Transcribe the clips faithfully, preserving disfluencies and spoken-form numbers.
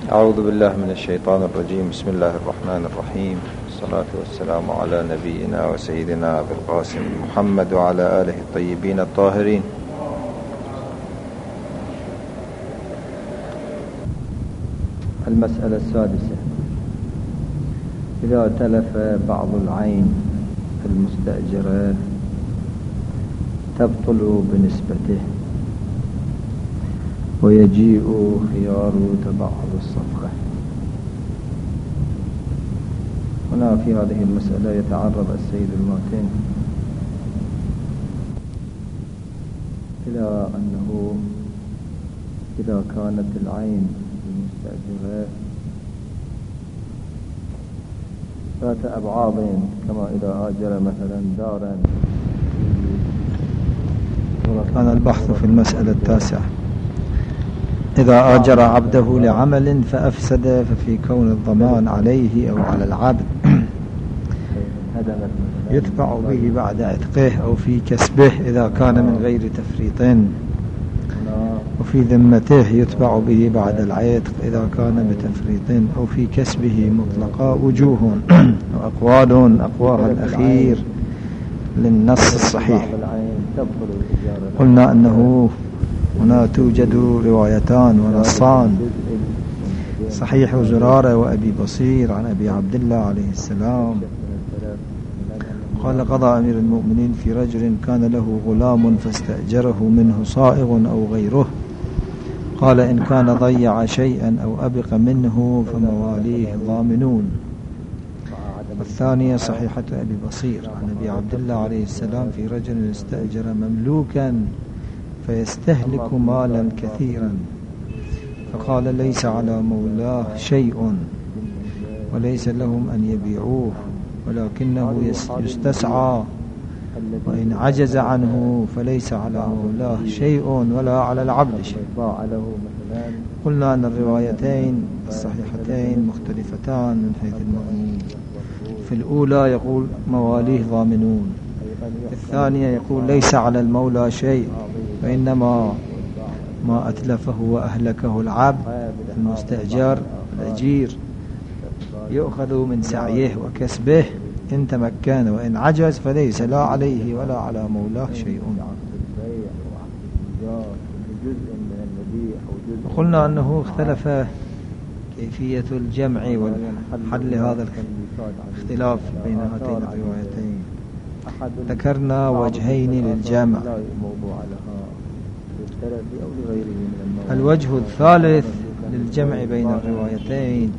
أعوذ بالله من الشيطان الرجيم. بسم الله الرحمن الرحيم. الصلاة والسلام على نبينا وسيدنا أبي القاسم محمد وعلى آله الطيبين الطاهرين. المسألة السادسة: إذا تلف بعض العين المستأجرة تبطل بنسبته ويجيء خيار تبعض الصفقة. هنا في هذه المسألة يتعرض السيد الماتن إلى أنه إذا كانت العين المستأجرة ذات أبعاض، كما إذا آجر مثلا دارا. كان البحث في المسألة التاسعة: إذا آجر عبده لعمل فأفسد ففي كون الضمان عليه أو على العبد يتبع به بعد عتقه أو في كسبه إذا كان من غير تفريط، وفي ذمته يتبع به بعد العتق إذا كان بتفريط، أو في كسبه مطلقا. وجوه وأقوال أقواها الأخير للنص الصحيح. قلنا أنه هنا توجد روايتان ونصان: صحيح زرارة وأبي بصير عن أبي عبد الله عليه السلام قال: قضى أمير المؤمنين في رجل كان له غلام فاستأجره منه صائغ أو غيره، قال: إن كان ضيع شيئا أو أبق منه فمواليه ضامنون. والثانية صحيحة أبي بصير عن أبي عبد الله عليه السلام في رجل استأجر مملوكا فيستهلك مالا كثيرا، فقال: ليس على مولاه شيء وليس لهم أن يبيعوه، ولكنه يستسعى، وإن عجز عنه فليس على مولاه شيء ولا على العبد شيء. قلنا أن الروايتين الصحيحتين مختلفتان من حيث المضمون. في الأولى يقول مواليه ضامنون، في الثانية يقول ليس على المولى شيء، وإنما ما أتلفه وأهلكه العبد المستأجر الأجير يؤخذ من سعيه وكسبه إن تمكن، وإن عجز فليس لا عليه ولا على مولاه شيء. قلنا أنه اختلف كيفية الجمع والحل هذا الاختلاف بين هاتين الروايتين. ذكرنا وجهين للجمع. الوجه الثالث للجمع بين الروايتين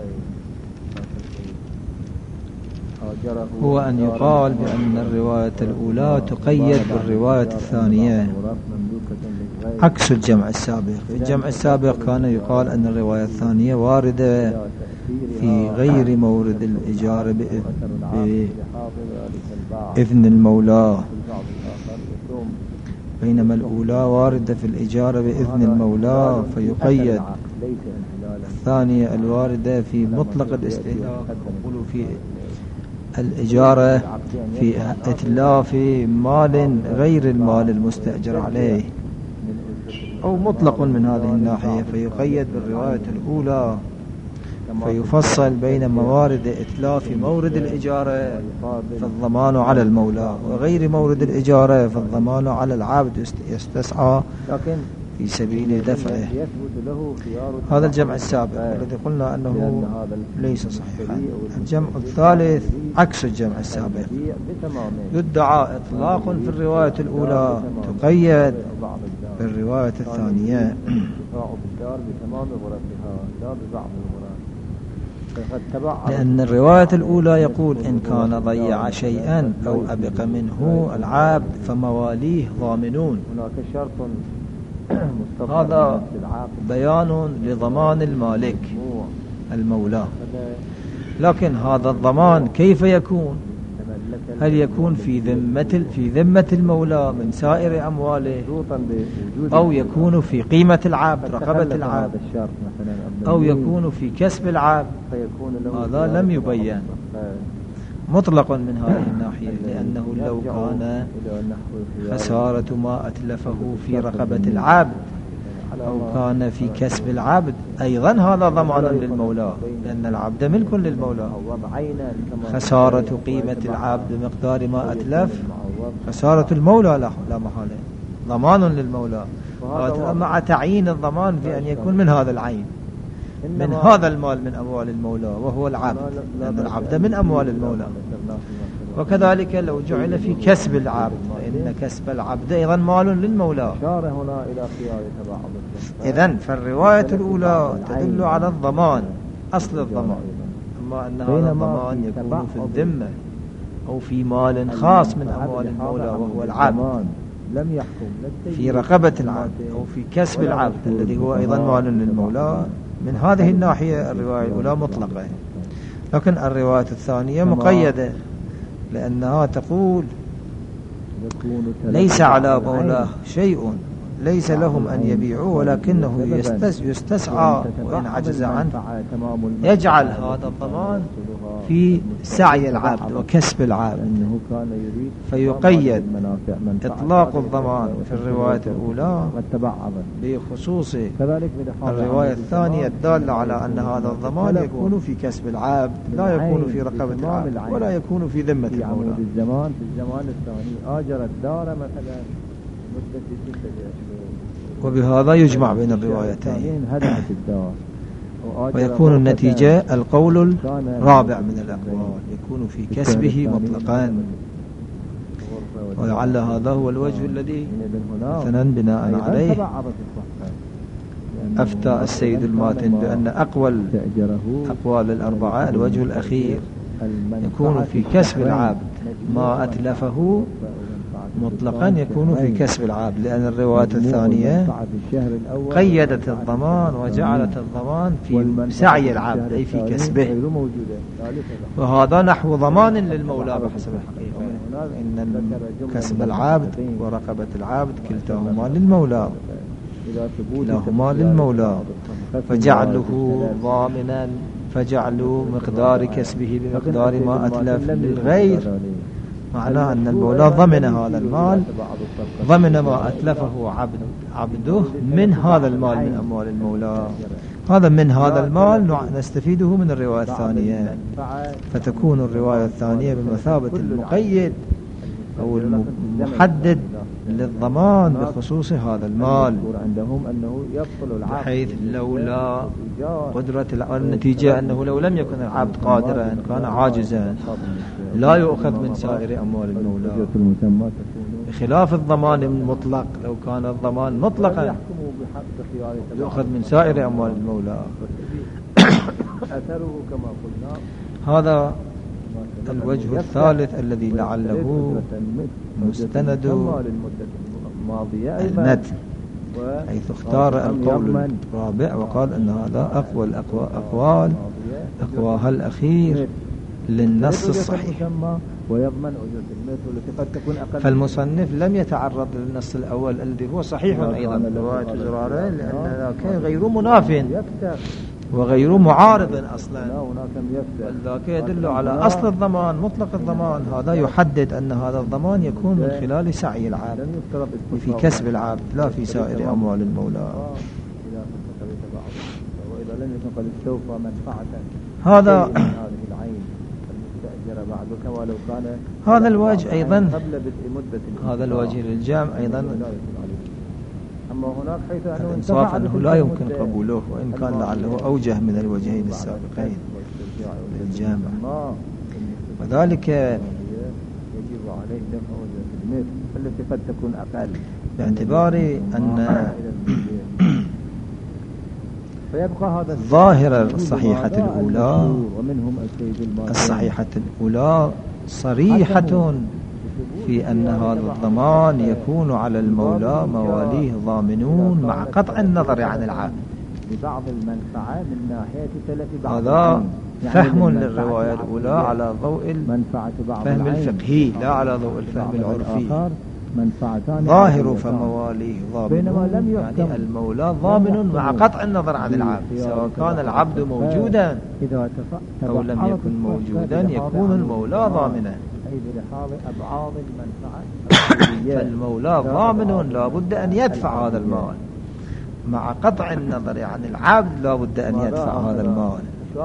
هو أن يقال بأن الرواية الأولى تقيد بالرواية الثانية، عكس الجمع السابق. في الجمع السابق كان يقال أن الرواية الثانية واردة في غير مورد الإجارة بإذن المولى، بينما الأولى واردة في الإجارة بإذن المولى فيقيد. الثانية الواردة في مطلق الاستهلاك، يقول في الإجارة في إتلاف مال غير المال المستأجر عليه، أو مطلق من هذه الناحية، فيقيد بالرواية الأولى، فيفصل بين موارد إتلاف مورد الإجارة فالضمان على المولى، وغير مورد الإجارة فالضمان على العبد يستسعى في سبيل دفعه. هذا الجمع السابق الذي قلنا أنه ليس صحيحا. الجمع الثالث عكس الجمع السابق، يدعى إطلاق في الرواية الأولى تقيد بالرواية الثانية. لأن الرواية الأولى يقول: إن كان ضيع شيئا أو أبق منه العبد فمواليه ضامنون. هذا بيان لضمان المالك المولى. لكن هذا الضمان كيف يكون؟ هل يكون في ذمة في ذمة المولى من سائر أمواله، أو يكون في قيمة العبد رقبة العبد، أو يكون في كسب العبد؟ هذا لم يبين مطلقا من هذه الناحية، لأنه لو كان خسارة ما أتلفه في رقبة العبد أو كان في كسب العبد أيضا هذا ضمان للمولى، لأن العبد ملك للمولى. خسارة قيمة العبد بمقدار ما أتلف خسارة المولى لا محالة، ضمان للمولى، مع تعيين الضمان في أن يكون من هذا العين، من هذا المال من أموال المولى وهو العبد، لأن العبد من أموال المولى. وكذلك لو جعل في كسب العبد فإن كسب العبد أيضا مال للمولى. إذن فالرواية الأولى تدل على الضمان، أصل الضمان، أما أن هذا الضمان يكون في الذمة أو في مال خاص من أموال المولى وهو العبد، في رقبة العبد أو في كسب العبد الذي هو أيضا مال للمولى. من هذه الناحية الرواية الأولى مطلقة، لكن الرواية الثانية مقيدة، لأنها تقول ليس على مولاه شيء، ليس لهم أن يبيعوا، ولكنه يستسعى وإن عجز عنه يجعل هذا الضمان في سعي العبد وكسب العبد، فيقيد إطلاق الضمان في الرواية الأولى بخصوص الرواية الثانية الدالة على أن هذا الضمان يكون في كسب العبد لا يكون في رقبة العبد ولا يكون في ذمة المولى. في الزمان في الزمان الثاني آجر الدار مثلا مدة ستة أشهر، وبهذا يجمع بين الروايتين، ويكون النتيجة القول الرابع من الأقوال يكون في كسبه مطلقا. ولعل هذا هو الوجه الذي مثلا بناء عليه أفتى السيد الماتن بأن أقوى أقوال الأربعة الوجه الأخير يكون في كسب العبد ما أتلفه مطلقا يكون في كسب العبد، لأن الرواية الثانية قيدت الضمان وجعلت الضمان في سعي العبد أي في كسبه، وهذا نحو ضمان للمولى بحسب الحقيقة، إن كسب العبد ورقبة العبد كلتاهما للمولى كلاهما للمولى، فجعله ضامنا فجعلوا مقدار كسبه بمقدار ما أتلف للغير، معناه أن المولى ضمن هذا المال، ضمن ما أتلفه عبد عبده من هذا المال من أموال المولى. هذا من هذا المال نستفيده من الرواية الثانية، فتكون الرواية الثانية بمثابة المقيد أو المحدد للضمان بخصوص هذا المال، بحيث لولا قدرة النتيجة أنه لو لم يكن العبد قادرا كان عاجزا لا يؤخذ من سائر أموال المولى، بخلاف الضمان المطلق، لو كان الضمان مطلقا يؤخذ من سائر أموال المولى. هذا الوجه الثالث الذي لعله مستند المتن، حيث اختار القول الرابع وقال أن هذا أقوى الأقوال أقواها الأخير للنص الصحيح. فالمصنف لم يتعرض للنص الأول الذي هو صحيح أيضا رواية زرارة، لأن ذاك غير مناف وغير معارض أصلا، ذاك يدل على أصل الضمان مطلق الضمان، هذا يحدد أن هذا الضمان يكون من خلال سعي العبد وفي كسب العبد لا في سائر أموال المولى. هذا هذا الوجه أيضا هذا الوجه للجامع أيضا الإنصاف أنه لا يمكن قبوله، وإن كان لعله أوجه من الوجهين السابقين للجامع، وذلك يجب عليه دفع وجه التي قد تكون أقل باعتبار أن ظاهر الصحيحة الأولى الصحيحة الأولى صريحة في أن هذا الضمان يكون على المولى مواليه ضامنون مع قطع النظر عن العبد ببعض المنفعة من ناحية تلف بعض. هذا فهم للرواية الأولى على ضوء الفهم الفقهي لا على ضوء الفهم العرفي. ظاهر فمواليه ضامنون، يعني المولى ضامن مع قطع النظر عن العبد، سواء كان العبد موجودا أو لم يكن موجودا يكون المولى ضامنا. فالمولى ضامن لا بد أن يدفع هذا المال، مع قطع النظر عن العبد لا بد أن يدفع هذا المال.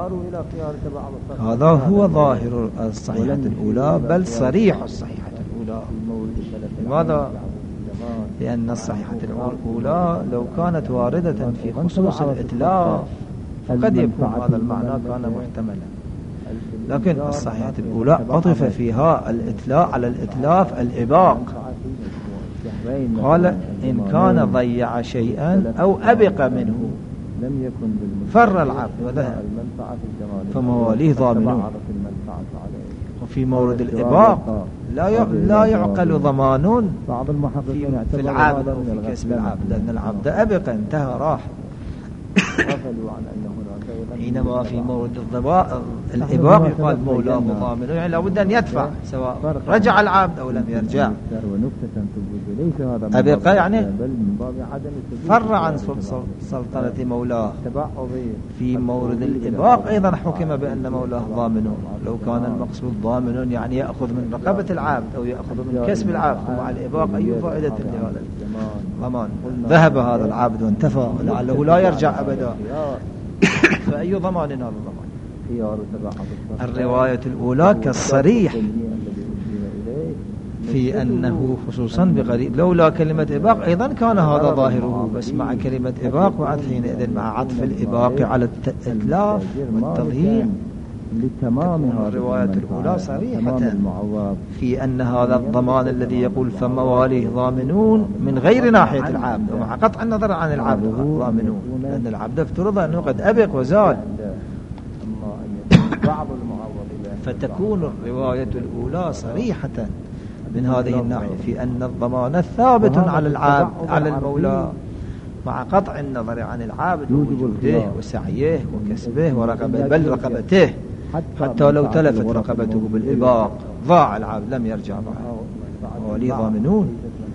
هذا هو ظاهر الصحيحة الأولى بل صريح الصحيحة الأولى. لماذا؟ لأن الصحيحة الأولى لو كانت واردة في خصوص الإتلاف فقد يكون هذا المعنى كان محتملا، لكن الصحيحة الأولى عطف فيها الإتلاف على الإتلاف الإباق. قال إن كان ضيع شيئا أو أبق منه فر العبد وذهب فمواليه ضامنون. وفي مورد الإباق لا لا يعقل ضمان في, في العبد أو في كسب العبد، لأن العبد أبق انتهى راح. حينما في مورد الإباق يقال مولاه ضامن، يعني لابد أن يدفع سواء رجع العبد أو لم يرجع. أبق يعني فر عن سلطنة مولاه. في مورد الإباق أيضا حكم بأن مولاه ضامن. لو كان المقصود ضامن يعني يأخذ من رقبة العبد أو يأخذ من كسب العبد، ومع الإباق أي فائدة لهذا الضمان؟ ذهب هذا العبد وانتفى لعله لا يرجع أبدا، فأي ضمان هذا الضمان؟ الرواية الأولى كالصريح في أنه خصوصا بقريب، لولا كلمة إباق أيضا كان هذا ظاهره، بس مع كلمة إباق وعد حينئذ مع عطف الإباق على الإتلاف والتضييع لتمام الرواية الأولى صريحة في أن هذا الضمان الذي يقول فمواليه ضامنون من غير ناحية العبد، ومع قطع النظر عن العبد ضامنون، لأن العبد افترض أنه قد أبق وزال. فتكون الرواية الأولى صريحة من هذه الناحية في أن الضمان ثابت على العبد على المولى مع قطع النظر عن العبد ووجوده وسعيه وكسبه ورقبته بل رقبته، حتى لو تلفت رقبته بالإباق ضاع العبد لم يرجع معه ولي ضامنون.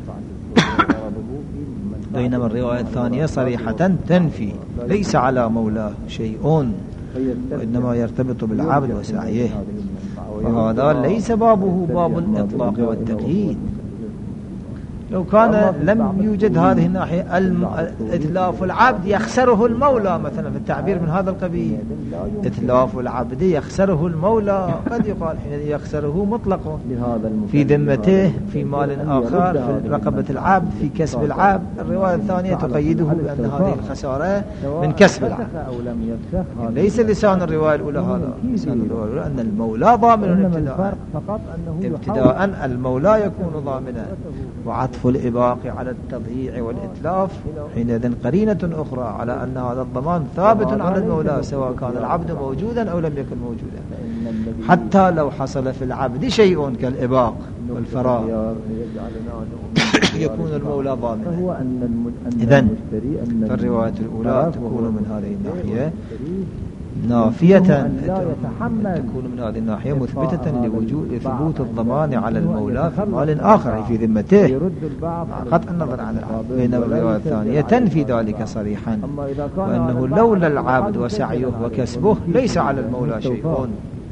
بينما الرواية الثانية صريحة تنفي ليس على مولاه شيء وإنما يرتبط بالعبد وسعيه، وهذا ليس بابه باب الإطلاق والتقييد. لو كان لم يوجد هذه الناحية إتلاف العبد يخسره المولى مثلا، في التعبير من هذا القبيل إتلاف العبد يخسره المولى، قد يقال حين يخسره مطلق في ذمته في مال آخر في رقبة العبد في كسب العبد. الرواية الثانية تقيده بأن هذه الخسارة من كسب العبد. ليس لسان الرواية الأولى هذا، لسان الرواية الأولى أن المولى ضامن ابتداء ابتداء المولى يكون ضامنا، وعطف الإباق على التضييع والإتلاف حينئذ قرينة أخرى على أن هذا الضمان ثابت على المولى سواء كان العبد موجودا أو لم يكن موجودا، حتى لو حصل في العبد شيء كالإباق والفراغ يكون المولى ضامنا. إذن فالرواية الأولى تكون من هذه الناحية نافية، تكون من هذه الناحية مثبتة لوجود ثبوت الضمان على المولى في مال آخر في ذمته مع قطع النظر عن العبد. بينما الرواية الثانية تنفي ذلك صريحا، وأنه لولا العبد وسعيه وكسبه ليس على المولى شيء.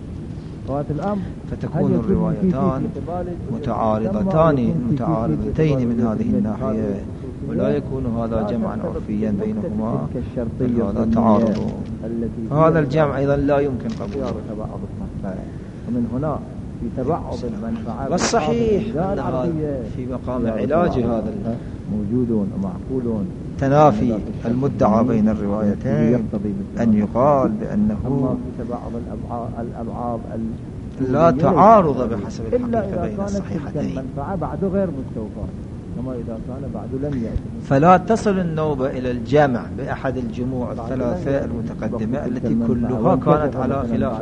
فتكون الروايتان متعارضتان متعارضتين من هذه الناحية، ولا يكون هذا جمعا عرفيا بينهما بل هذا تعارض. هذا الجمع أيضا لا يمكن قبوله. ومن هنا في تبعض المنفعة والصحيح في مقام علاج هذا موجود ومعقول تنافي المدعى بين الروايتين أن يقال بأنه لا تعارض بحسب الحقيقة بين الصحيحتين، بعد غير مستوفى كما إذا كان بعد لم يأتي. فلا تصل النوبة إلى الجمع بأحد الجموع الثلاثة المتقدمة التي كلها كانت على خلاف،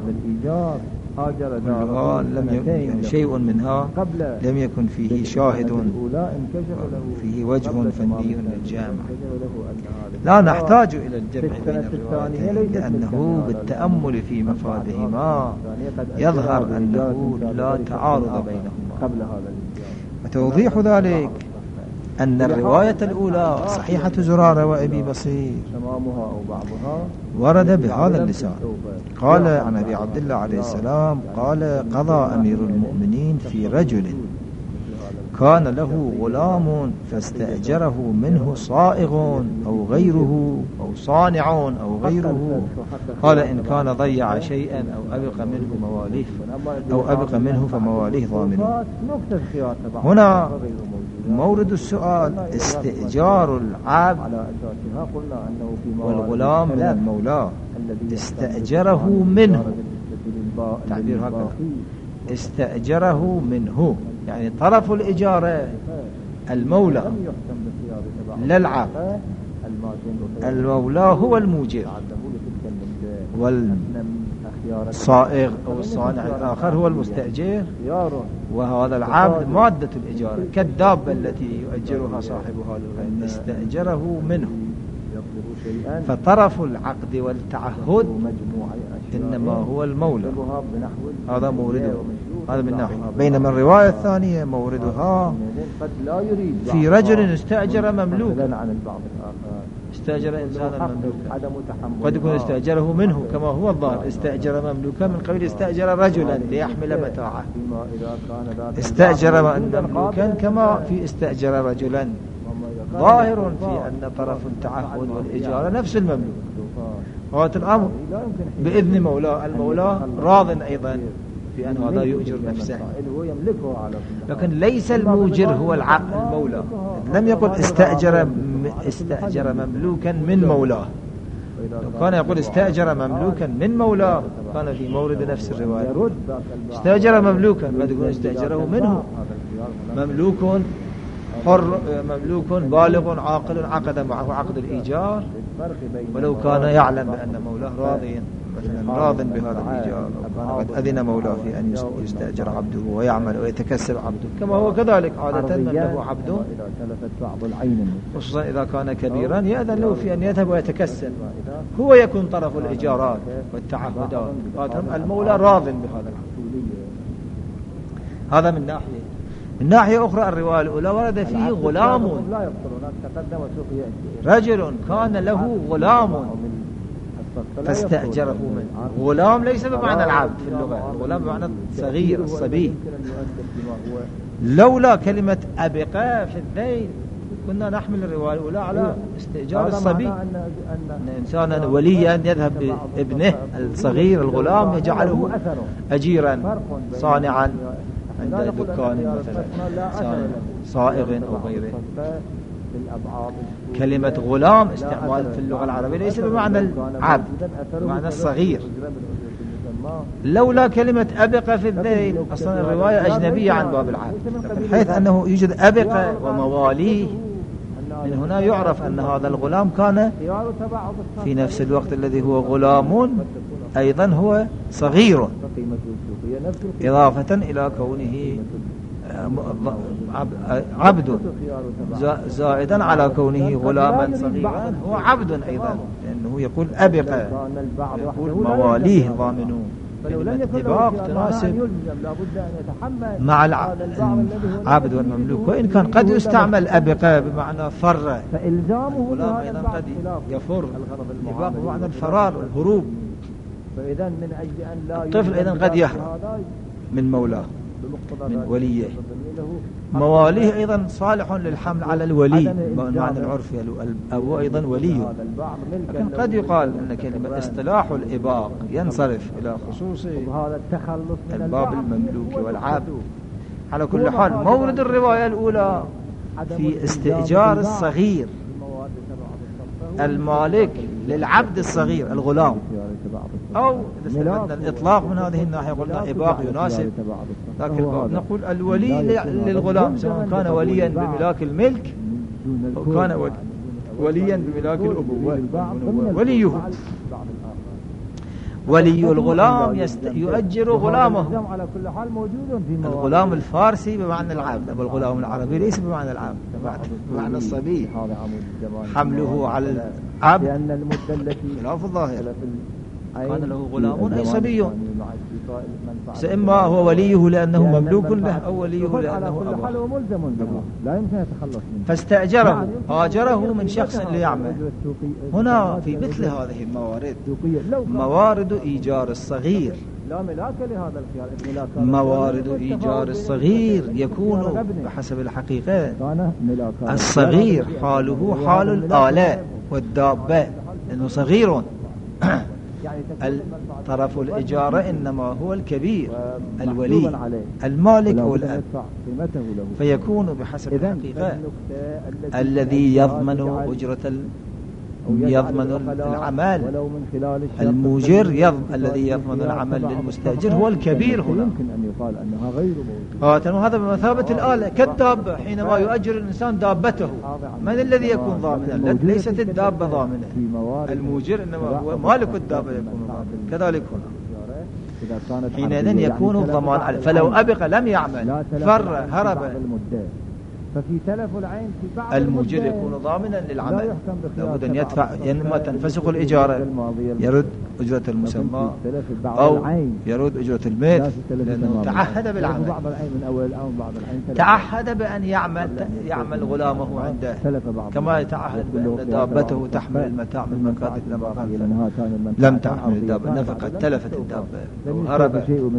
كلها لم يكن شيء منها لم يكن فيه شاهد فيه وجه فني للجامع. لا نحتاج إلى الجمع بين الروايتين لأنه بالتأمل في مفادهما يظهر أنه لا تعارض بينهما. وتوضيح ذلك أن الرواية الأولى صحيحة زرارة وأبي بصير ورد بهذا اللسان. قال عن أبي عبد الله عليه السلام قال قضى أمير المؤمنين في رجل كان له غلام فاستأجره منه صائغ أو غيره أو صانع أو غيره، قال إن كان ضيع شيئا أو أبق منه مواليه أو أبق منه فمواليه ضامنون. هنا مورد السؤال استئجار العبد والغلام من المولى، استأجره منه، تعبير هكذا، استأجره منه يعني طرف الإجارة المولى للعبد، المولى هو الموجر والصائغ أو الصانع الآخر هو المستأجر، وهذا العبد مادة الإجارة كالدابة التي يؤجرها صاحبها للغير، استأجره منه. فطرف العقد والتعهد إنما هو المولى، هذا مورده، هذا من ناحية. بينما الرواية الثانية موردها في رجل استأجر مملوكا، استأجر إنسانا مملوكا، قد يكون استأجره منه كما هو الظاهر، استأجر مملوكا من قبل استأجر رجلا ليحمل متاعه، استأجر مملوكا كما في استأجر رجلا، ظاهر في أن طرف التعهد والإجارة نفس المملوك. هذا الأمر بإذن مولاه، المولى راض أيضا في أن هذا يؤجر نفسه، لكن ليس الموجر هو المولى. لم يقل استأجر استأجر مملوكا من مولاه، لو كان يقول استأجر مملوكا من مولاه كان في مورد نفس الرواية. استأجر مملوكا قد يكون استأجره منه، مملوك حر، مملوك بالغ عاقل عقد معه عقد الإيجار، ولو كان يعلم بأن مولاه راضي مثلا راض بهذا الإيجار، وكان قد أذن مولاه في أن يستأجر عبده ويعمل ويتكسب عبده، كما هو كذلك عادة من له عبد خصوصا إذا كان كبيرا يأذن له في أن يذهب ويتكسب، هو يكون طرف الإيجارات والتعهدات، المولى راض بهذا العبد. هذا من ناحية. من ناحية أخرى الرواية الأولى ورد فيه غلام، رجل كان له غلام فاستأجره منه. غلام ليس بمعنى العبد في اللغة، الغلام بمعنى صغير الصبي. لولا كلمة أبقى في الذيل كنا نحمل الرواية الأولى على استئجار الصبي، أن إنسانا وليا يذهب بابنه الصغير الغلام يجعله أجيرا صانعا عند دكان مثلا صائغ أو غيره. كلمة غلام استعمال في اللغة العربية ليس بمعنى العبد، بمعنى الصغير. لولا كلمة أبقى في الذيل، أصلا الرواية أجنبية عن باب العبد، حيث أنه يوجد أبقى ومواليه، من هنا يعرف أن هذا الغلام كان في نفس الوقت الذي هو غلام أيضا هو صغير، إضافة إلى كونه عبد، زائدا على كونه غلاما صغيرا هو عبد أيضا، لأنه يقول أبقى، يقول مواليه ضامنون. الإباق تناسب مع العبد والمملوك، وإن كان قد يستعمل أبقى بمعنى فر، الغلام أيضا قد يفر، الإباق بمعنى الفرار والهروب. الطفل أيضا قد يهرب من مولاه من وليه. مواليه أيضا صالح للحمل على الولي بمعنى العرفي، الأب أيضا وليه، لكن قد يقال أن كلمة اصطلاح الإباق ينصرف إلى خصوص الباب المملوك والعبد. على كل حال مورد الرواية الأولى في استئجار الصغير المالك للعبد الصغير الغلام، أو إذا استفدنا الإطلاق من هذه الناحية قلنا إباق يناسب، لكن نقول الولي للغلام سواء كان وليا بملاك الملك أو كان وليا بملاك الأبوة، وليه ولي الغلام يست... يؤجر غلامه. الغلام الفارسي بمعنى العبد، أما الغلام العربي ليس بمعنى العبد، بمعنى الصبي، حمله على العبد خلاف الظاهر. كان له غلام أي صبي، سإما هو وليه لأنه مملوك له أو وليه لأنه أبوه، لا يمكن يتخلص منه، فاستأجره هاجره من شخص ليعمل. هنا في مثل هذه الموارد موارد إيجار الصغير لا ملاك لهذا الخيار. موارد إيجار الصغير يكون بحسب الحقيقة الصغير حاله حال الآلة والدابة لأنه صغير. طرف الإجارة إنما هو الكبير الولي المالك أو الأب، فيكون بحسب الحقيقة الذي يضمن أجرة يضمن العمل الموجر يضمن الذي يضمن العمل للمستأجر هو الكبير هنا. يمكن أن يقال أنها غير هذا بمثابة الآلة كالدابة حينما يؤجر الإنسان دابته من الذي يكون ضامنا؟ ليست الدابة ضامنة، الموجر إنما هو مالك الدابة يكون ضامنا. كذلك هنا حينئذ يكون الضمان عليه. فلو أبق لم يعمل فر هرب ففي تلف العين في بعض الموجر يكون ضامنا للعمل، لابد أن يدفع، إما تنفسخ الإجارة يرد أجرة المسمى أو يرد أجرة الميت لأنه تعهد بالعمل، تعهد بأن يعمل يعمل غلامه عنده كما يتعهد بأن دابته تحمل المتاع من مكان إلى مكان لم تحمل الدابة نفقت تلفت الدابة هرب.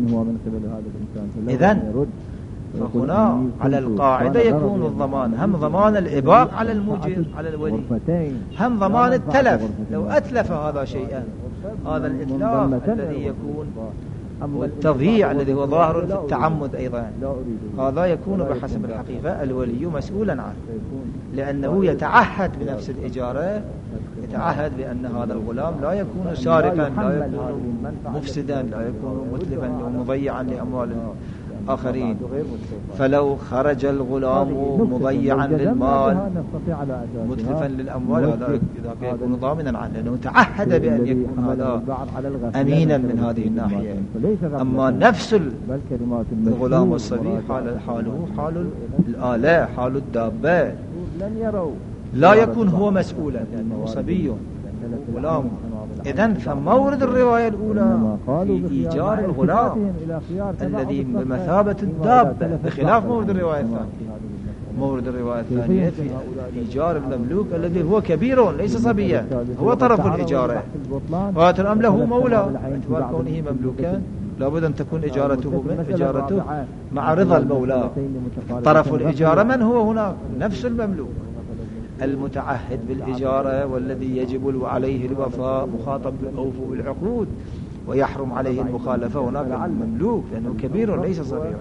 إذن فهنا على القاعدة يكون الضمان هم ضمان الإباق على الموجر على الولي، هم ضمان التلف لو أتلف هذا شيئا، هذا الإتلاف الذي يكون والتضييع الذي هو ظاهر في التعمد أيضا، هذا يكون بحسب الحقيقة الولي مسؤولا عنه، لأنه يتعهد بنفس الإجارة، يتعهد بأن هذا الغلام لا يكون سارقا، لا يكون مفسدا، لا يكون متلفا ومضيعا لأموال آخرين. فلو خرج الغلام مضيعا للمال متلفا للأموال هذا يكون ضامنا عنه لأنه تعهد بأن يكون هذا أمينا من هذه الناحية. أما نفس الغلام والصبي حال حاله حال الآلة حال الدابة لا يكون هو مسؤولا لأنه صبي غلام. إذن فمورد الرواية الأولى في إيجار الغلام الذي بمثابة الدابة بخلاف مورد الرواية الثانية. مورد الرواية الثانية في إيجار المملوك الذي هو كبير ليس صبيا، هو طرف الإجارة، وهذا الأمر له مولى باعتبار كونه مملوكا لابد أن تكون إجارته إجارته مع رضا المولى. طرف الإجارة من هو هنا؟ نفس المملوك المتعهد بالإجارة والذي يجب عليه الوفاء مخاطب بالأوفو بالعقود ويحرم عليه المخالفة هناك المملوك لأنه كبير ليس صغيرا.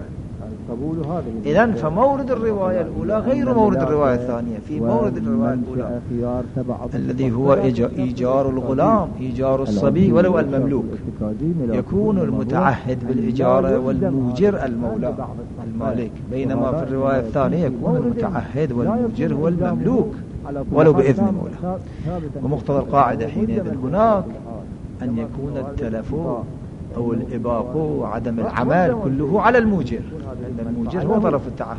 إذن فمورد الرواية الأولى غير مورد الرواية الثانية. في مورد الرواية الأولى الذي هو إيجار الغلام إيجار الصبي ولو المملوك يكون المتعهد بالإجارة والموجر المولى المالك، بينما في الرواية الثانية يكون المتعهد والموجر هو المملوك ولو بإذن المولى. ومقتضى القاعدة حينئذ هناك أن يكون التلف أو الإباق وعدم العمل كله على الموجر، لأن الموجر هو طرف التعهد،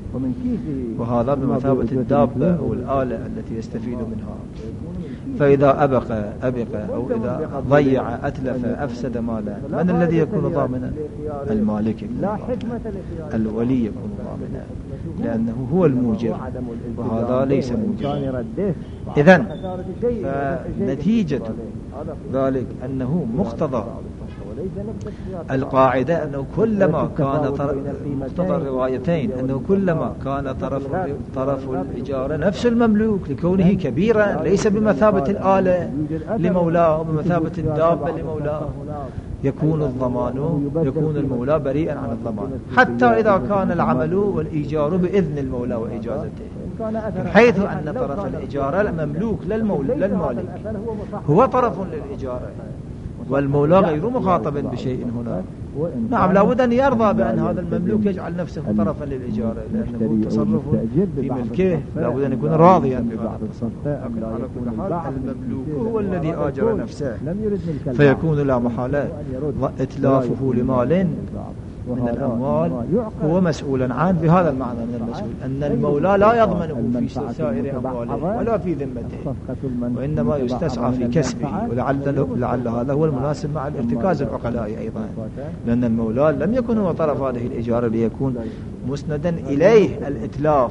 وهذا بمثابة الدابة أو الآلة التي يستفيد منها. فإذا أبق أبق أو إذا ضيع أتلف أفسد مالا من الذي يكون ضامنا؟ المالك يكون ضامنا، الولي يكون ضامنا لأنه هو الموجر وهذا ليس موجر. إذن فنتيجة ذلك أنه مقتضى القاعدة أنه كلما كان مقتضى الروايتين أنه كلما كان طرف طرف الإجارة نفس المملوك لكونه كبيرا ليس بمثابة الآلة لمولاه وبمثابة الدابة لمولاه يكون الضمان يكون المولى بريئا عن الضمان حتى إذا كان العمل والإيجار بإذن المولى وإجازته، حيث أن طرف الإجارة المملوك للمالك هو طرف للإجارة والمولى غير مخاطب بشيء هنا. نعم لابد أن يرضى بأن هذا المملوك يجعل نفسه طرفا للإجارة لأنه تصرف في ملكه، لابد أن يكون راضيا بهذا التصرف. لكن على كل حال المملوك هو الذي آجر نفسه فيكون لا محالة إتلافه لمال من الأموال هو مسؤولا عنه بهذا المعنى من المسؤول أن المولى لا يضمنه في سائر أمواله ولا في ذمته وإنما يستسعى في كسبه، ولعل لعل هذا هو المناسب مع الارتكاز العقلاء أيضا، لأن المولى لم يكن هو طرف هذه الإجارة ليكون مسندا إليه الإتلاف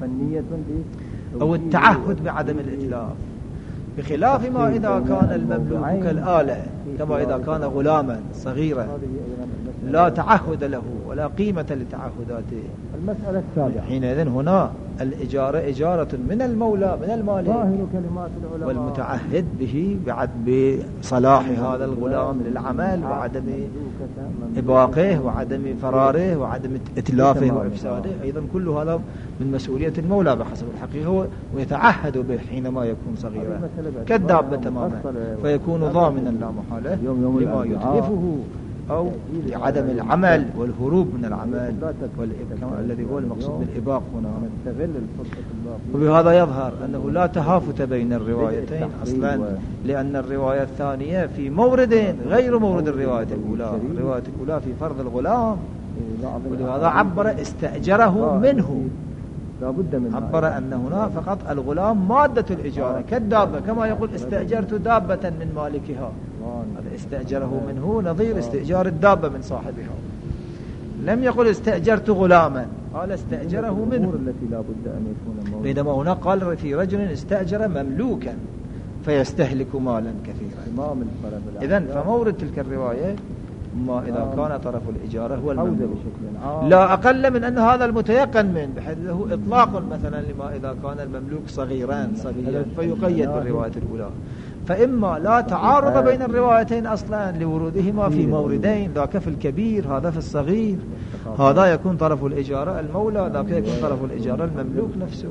أو التعهد بعدم الإتلاف، بخلاف ما إذا كان المملوك كالآلة كما إذا كان غلاما صغيرا لا تعهد له ولا قيمة لتعهداته. المسألة السابعة حينئذ هنا الإجارة إجارة من المولى من المالك، ظاهر كلمات العلماء والمتعهد به بعد بصلاح هذا الغلام للعمل وعدم إباقه وعدم فراره وعدم إتلافه وإفساده، أيضا كل هذا من مسؤولية المولى بحسب الحقيقة، ويتعهد به حينما يكون صغيرا كالدابة تماما، فيكون ضامنا لا محالة لما يتلفه أو لعدم العمل والهروب من العمل الذي هو المقصود بالإباق هنا. وبهذا يظهر أنه لا تهافت بين الروايتين أصلا، لأن الرواية الثانية في مورد غير مورد الرواية الأولى. الرواية الأولى في فرض الغلام، ولهذا عبر استأجره منه، عبر أن هنا فقط الغلام مادة الإجارة كالدابة، كما يقول استأجرت دابة من مالكها، هذا استأجره منه نظير استئجار الدابة من صاحبها. لم يقل استأجرت غلاما، قال استأجره منه، بينما هنا قال في رجل استأجر مملوكا فيستهلك مالا كثيرا. إذن فمورد تلك الرواية ما إذا كان طرف الإجارة هو المملوك، لا أقل من أن هذا المتيقن من، بحيث له إطلاق مثلا لما إذا كان المملوك صغيران صغيرا فيقيد بالرواية الأولى. فإما لا تعارض بين الروايتين أصلا لورودهما في موردين، ذاك في الكبير هذا في الصغير، هذا يكون طرف الإجارة المولى، ذاك يكون طرف الإجارة المملوك نفسه.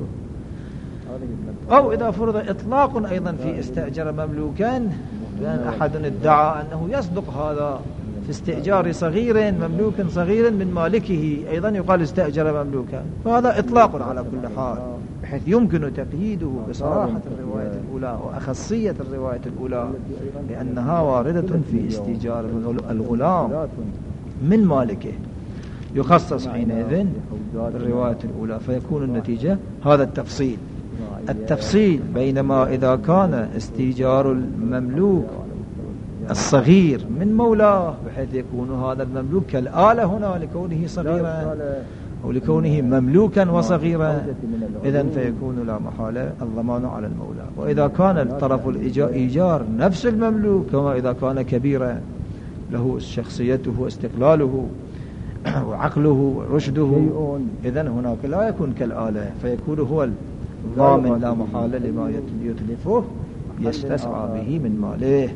أو إذا فرض إطلاق أيضا في استأجر مملوكا، لأن أحد ادعى أنه يصدق هذا في استئجار صغير مملوك صغير من مالكه، أيضا يقال استأجر مملوكا، فهذا إطلاق على كل حال، بحيث يمكن تقييده بصراحة الرواية الأولى وأخصية الرواية الأولى، لأنها واردة في استئجار الغلام من مالكه، يخصص حينئذ الرواية الأولى، فيكون النتيجة هذا التفصيل. التفصيل بينما إذا كان استئجار المملوك الصغير من مولاه، بحيث يكون هذا المملوك كالآلة هنا لكونه صغيرا أو لكونه مملوكا وصغيرا، إذن فيكون لا محالة الضمان على المولى. وإذا كان الطرف الإيجار نفس المملوك، كما إذا كان كبيرا له شخصيته واستقلاله وعقله ورشده، إذن هناك لا يكون كالآلة، فيكون هو الضامن لا محالة لما يتلفه يستسعى به من ماله.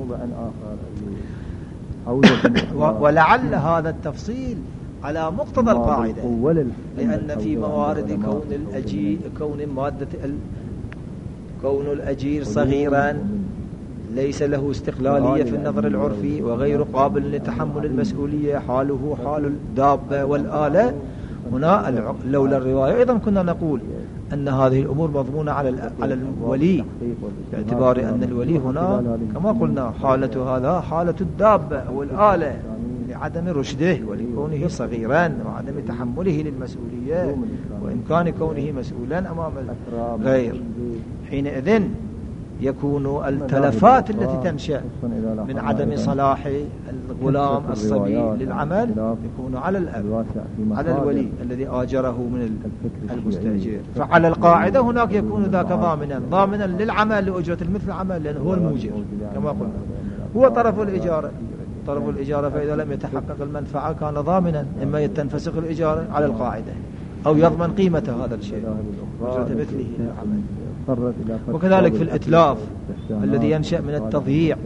ولعل هذا التفصيل على مقتضى القاعدة، لأن في موارد كون الأجير كون مادة كون الأجير صغيرا ليس له استقلالية في النظر العرفي وغير قابل لتحمل المسؤولية، حاله حال الدابة والآلة. هنا لولا الرواية أيضا كنا نقول أن هذه الأمور مضمونة على على الولي، باعتبار أن الولي هنا كما قلنا حالة هذا حالة الدابة أو الآلة لعدم رشده ولكونه صغيرا وعدم تحمله للمسؤولية وإمكان كونه مسؤولا أمام الغير. حينئذ يكون التلفات التي تنشأ من عدم صلاح الغلام الصبي للعمل يكون على الأب، على الولي الذي آجره من المستأجر. فعلى القاعدة هناك يكون ذاك ضامنا ضامنا للعمل لأجرة المثل عمل، لأنه هو الموجر كما قلنا، هو طرف الإجارة طرف الإجارة فإذا لم يتحقق المنفعة كان ضامنا، إما يتنفسخ الإجارة على القاعدة أو يضمن قيمة هذا الشيء أجرة مثله للعمل. وكذلك في الإتلاف الذي ينشأ من التضييع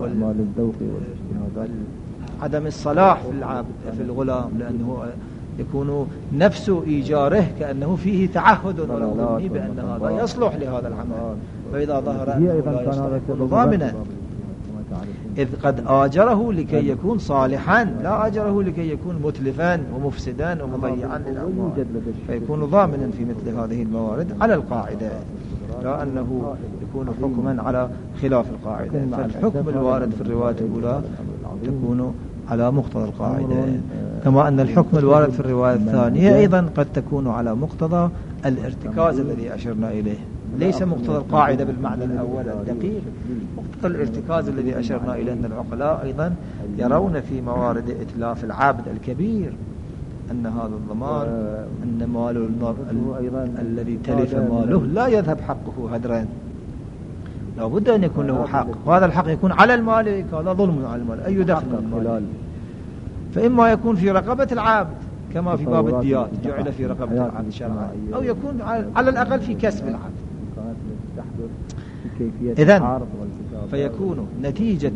وعدم الصلاح في العبد في الغلام، لأنه يكون نفس إيجاره كأنه فيه تعهد ولو ظني بأن هذا يصلح لهذا العمل، فإذا ظهر أنه لا يصلح ضامنا، إذ قد آجره لكي يكون صالحا، لا آجره لكي يكون متلفا ومفسدا ومضيعا للأموال، فيكون ضامنا في مثل هذه الموارد على القاعدة، لا أنه يكون حكما على خلاف القاعدة. فالحكم الوارد في الرواية الأولى تكون على مقتضى القاعدة، كما أن الحكم الوارد في الرواية الثانية أيضا قد تكون على مقتضى الارتكاز الذي أشرنا إليه، ليس مقتضى القاعدة بالمعنى الأول الدقيق، مقتضى الارتكاز الذي أشرنا إليه، أن العقلاء أيضا يرون في موارد إتلاف العبد الكبير أن هذا الضمان أن مال الذي تلف ماله لا يذهب حقه هدرا، لابد أن يكون له حق، وهذا الحق يكون على المالك، هذا ظلم على المالك. أي دخل المالك؟ فإما يكون في رقبة العبد كما في باب الديات جعل في رقبة العبد شرعا، أو يكون على الأقل في كسب العبد. إذن فيكون نتيجة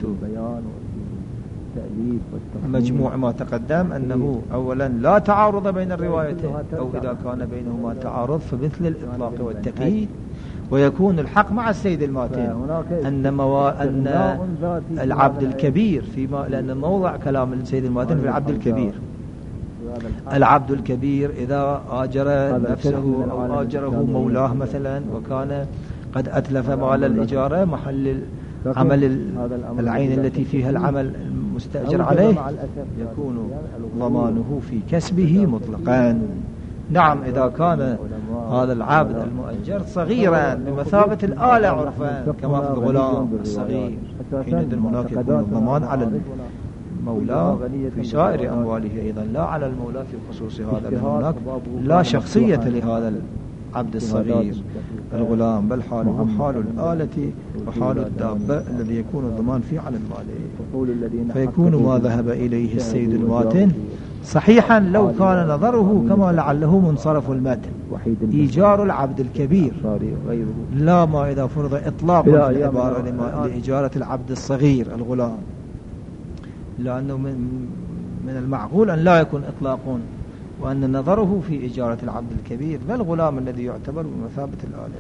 مجموع ما تقدم أنه أولا لا تعارض بين الروايتين، أو إذا كان بينهما تعارض فمثل الإطلاق والتقييد، ويكون الحق مع السيد الماتين أن, موا... أن العبد الكبير فيما، لأن موضع كلام السيد الماتين في العبد الكبير، العبد الكبير إذا آجر نفسه أو آجره مولاه مثلا وكان قد أتلف مال الإجارة محل عمل العين التي فيها العمل المستأجر عليه، يكون ضمانه في كسبه مطلقا. نعم إذا كان هذا العبد المؤجر صغيرا بمثابة الآلة عرفا كما في الغلام الصغير، حينئذ هناك يكون الضمان على المولى في سائر أمواله أيضا، لا على المولى في خصوص هذا، لأن هناك لا شخصية لهذا العبد الصغير الغلام، بل حاله حال الآلة وحال الدابة الذي يكون الضمان فيه على المالك. فيكون ما ذهب إليه السيد الماتن صحيحا لو كان نظره كما لعله منصرف المتن، إيجار العبد الكبير، لا ما إذا فرض إطلاق العبارة لإجارة العبد الصغير الغلام، لأنه من المعقول أن لا يكون إطلاق، وأن نظره في إجارة العبد الكبير بل الغلام الذي يعتبر بمثابة الآلة.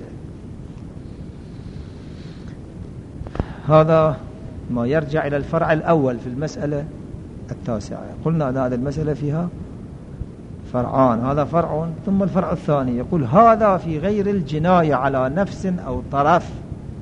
هذا ما يرجع إلى الفرع الأول في المسألة التاسعة. قلنا أن هذه المسألة فيها فرعان، هذا فرع، ثم الفرع الثاني يقول هذا في غير الجناية على نفس أو طرف،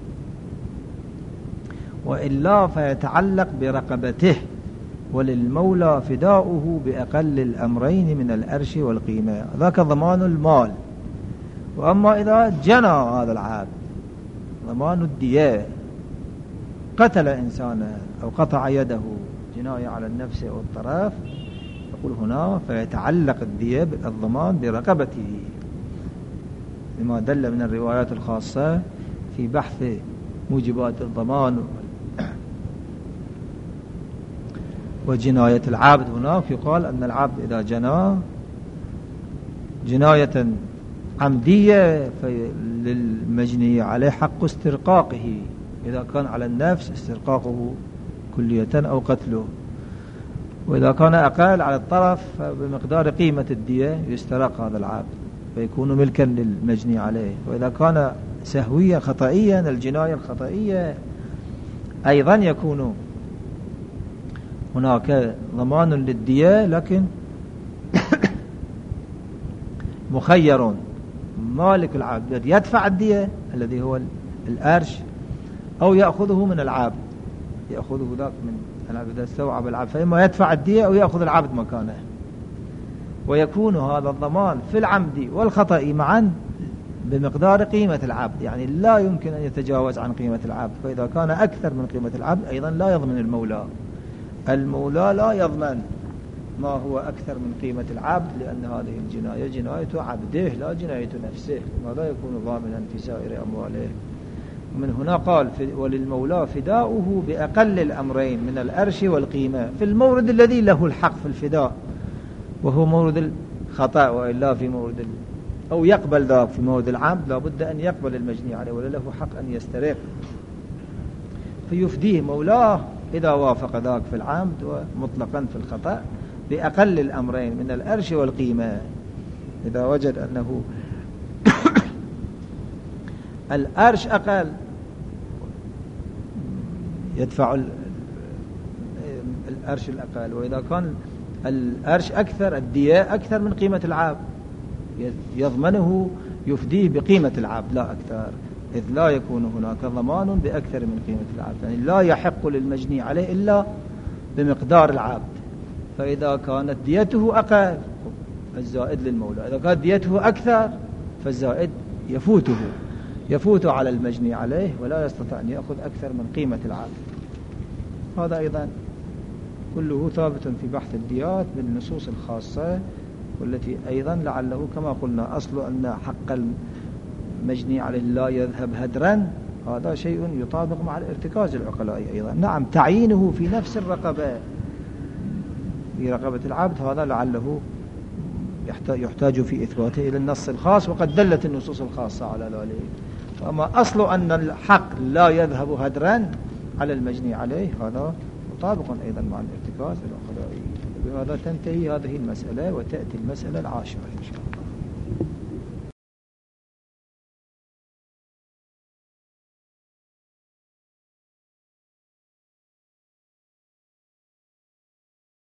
وإلا فيتعلق برقبته، وللمولى فداؤه بأقل الأمرين من الأرش والقيمة، ذاك ضمان المال. وأما إذا جنى هذا العبد ضمان الدية، قتل إنسانا أو قطع يده جناية على النفس أو الطرف، يقول هنا فيتعلق الدية الضمان برقبته، لما دل من الروايات الخاصة في بحث موجبات الضمان وجناية العبد. هناك يقال أن العبد إذا جنى جناية عمدية فللمجني عليه حق استرقاقه، إذا كان على النفس استرقاقه كلية أو قتله، وإذا كان أقل على الطرف بمقدار قيمة الدية يسترق هذا العبد فيكون ملكا للمجني عليه. وإذا كان سهويا خطئيا الجناية الخطئية أيضا يكون هناك ضمان للدية، لكن مخير مالك العبد يدفع الدية الذي هو الأرش، أو يأخذه من العبد، يأخذه ذاك من العبد إذا استوعب العبد، فإما يدفع الدية أو يأخذ العبد مكانه. ويكون هذا الضمان في العمد والخطأ معا بمقدار قيمة العبد، يعني لا يمكن أن يتجاوز عن قيمة العبد، فإذا كان أكثر من قيمة العبد أيضا لا يضمن المولى، المولى لا يضمن ما هو أكثر من قيمة العبد، لأن هذه الجناية جناية عبده لا جناية نفسه، ولا يكون ضامنا في سائر أمواله. من هنا قال وللمولى فداؤه بأقل الأمرين من الأرش والقيمة في المورد الذي له الحق في الفداء، وهو مورد الخطأ، وإلا في مورد ال... أو يقبل ذاك في مورد العبد لابد أن يقبل المجني عليه ولا له حق أن يسترق، فيفديه مولاه إذا وافق ذاك في العمد ومطلقا في الخطأ بأقل الأمرين من الأرش والقيمة. إذا وجد أنه الأرش أقل يدفع الأرش الأقل، وإذا كان الأرش أكثر الدية أكثر من قيمة العبد يضمنه يفديه بقيمة العبد لا أكثر، إذ لا يكون هناك ضمان بأكثر من قيمة العبد، يعني لا يحق للمجني عليه إلا بمقدار العبد. فإذا كانت ديته أقل الزائد للمولى، إذا كانت ديته أكثر فالزائد يفوته يفوت على المجني عليه ولا يستطيع أن يأخذ أكثر من قيمة العبد. هذا أيضا كله ثابت في بحث الديات بالنصوص الخاصة، والتي أيضا لعله كما قلنا أصل أن حق المجني عليه لا يذهب هدرا، هذا شيء يطابق مع الارتكاز العقلائي أيضا. نعم تعيينه في نفس الرقبة في رقبة العبد هذا لعله يحتاج في إثباته إلى النص الخاص، وقد دلت النصوص الخاصة على ذلك. فأما أصل أن الحق لا يذهب هدرا على المجني عليه هذا مطابق أيضا مع الارتكاز العقلائي. بهذا تنتهي هذه المسألة وتأتي المسألة العاشرة إن شاء الله.